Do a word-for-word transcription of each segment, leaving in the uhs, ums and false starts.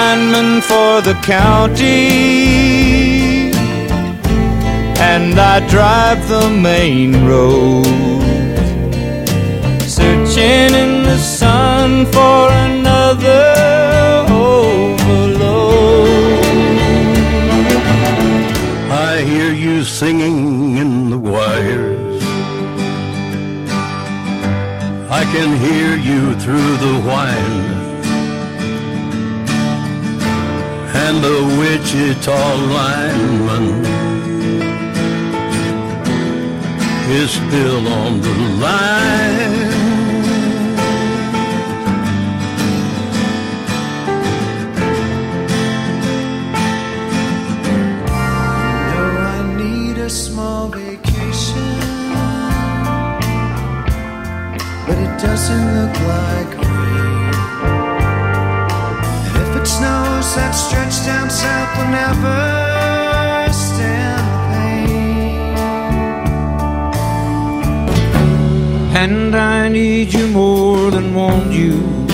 lineman for the county, and I drive the main road, searching in the sun for another overload. I hear you singing in the wires, I can hear you through the whine, and the Wichita lineman is still on the line. No, I need a small vacation, but it doesn't look like rain. And if it snows, that stretch down south will never stand the pain. And I need you more than want you,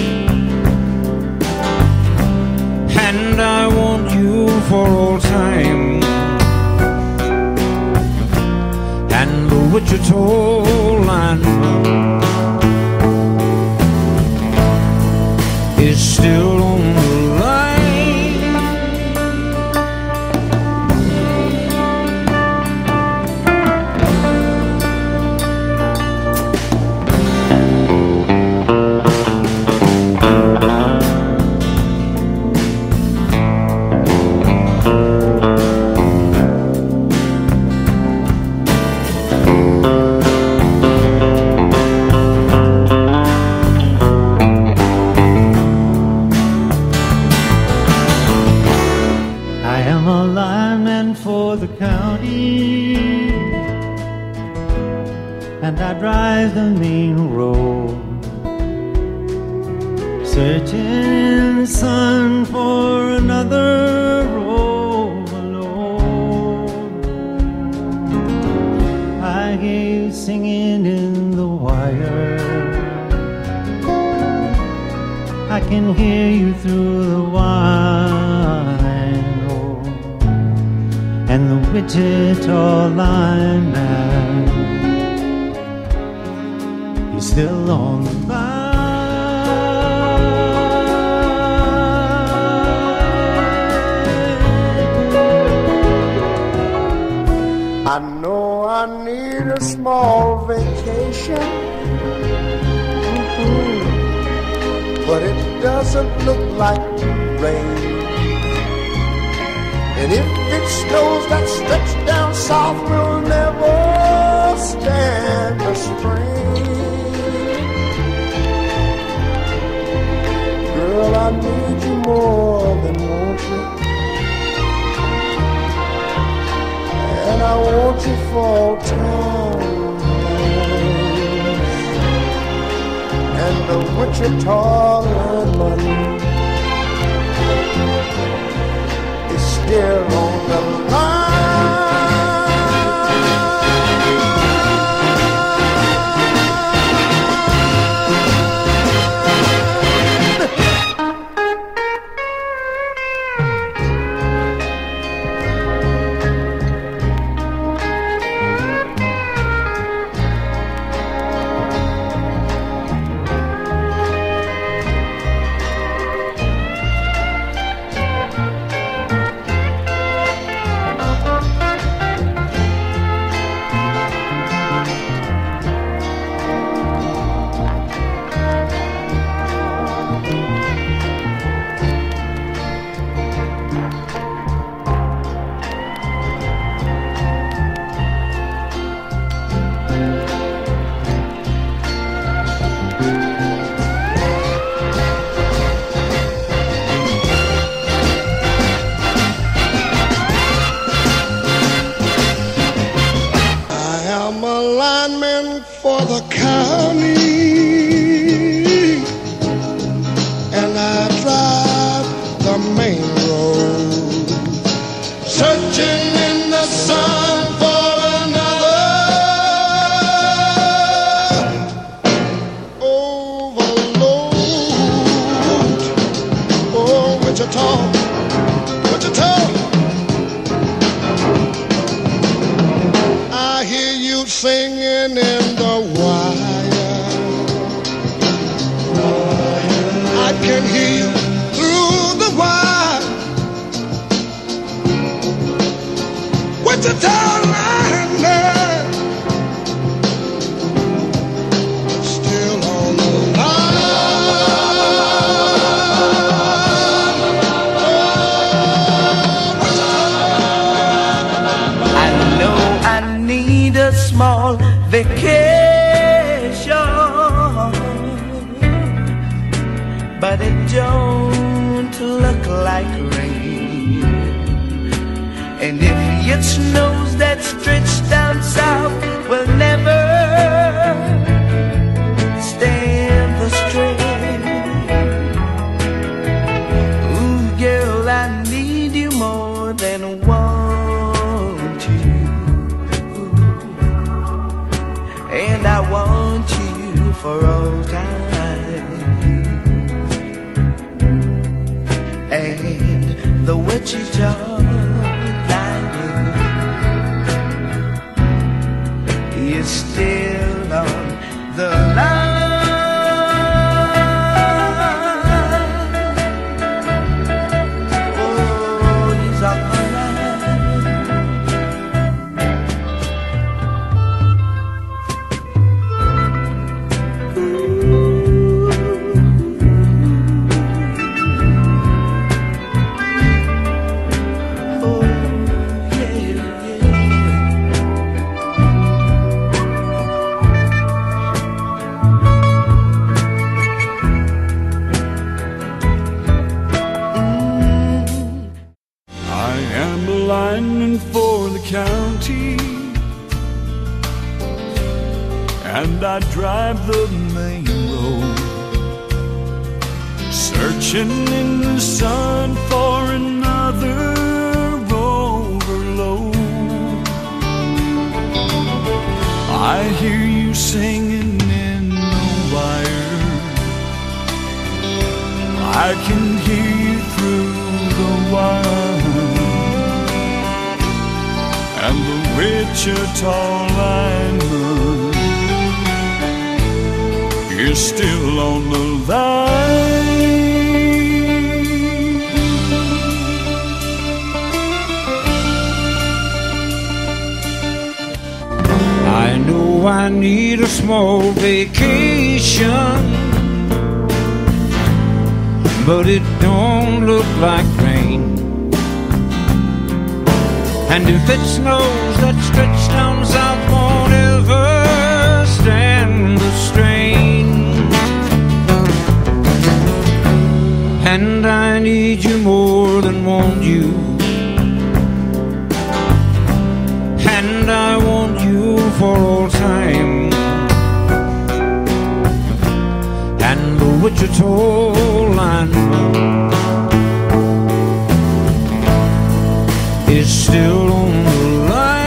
and I want you for all time. And the Wichita lineman is still on the line. I am a lineman for the county, and I drive the main road, searching in the sun for another overload. I hear you singing in the wire, I can hear you through the wine. And the Wichita lineman is still on the line. I know I need a small vacation, mm-hmm, but it doesn't look like rain. And if it snows, that stretch down south will never stand the strain. Girl, I need you more than want you, and I want you for all time. And the Wichita lineman here on the line. Wichita, Wichita. I hear you singing in the wire. I can hear you through the wire. Wichita line, still on the small vacation, but it don't look like rain. And if it snows that stretch down south, we'll never stand the strain. Ooh, girl, I need you more than want you. And I want you for all time. And the Wichita line is still on the line. Oh, he's on the for the county, and I drive the main road, searching in the sun for another overload. I hear you singing in the wire, I can hear you through the wire. And the Wichita lineman is still on the line. I know I need a small vacation, but it don't look like rain. And if it snows, that stretch down south won't ever stand the strain. And I need you more than want you, and I want you for all time. And the Wichita lineman is still on the line.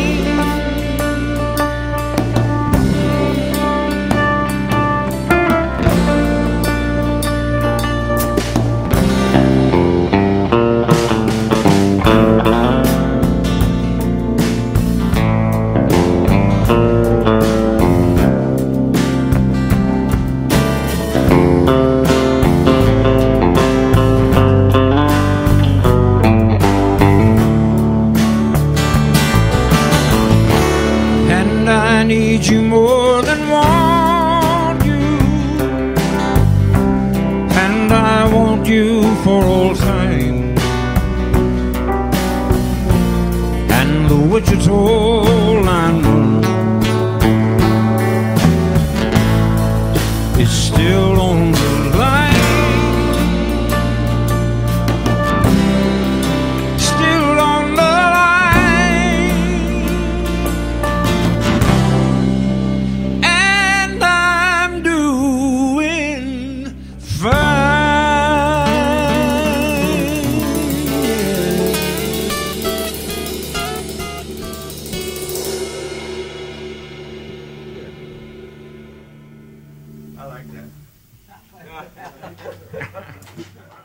I need you more than want you, and I want you for all time. And the Wichita lineman is still on the line. Still on the I like that.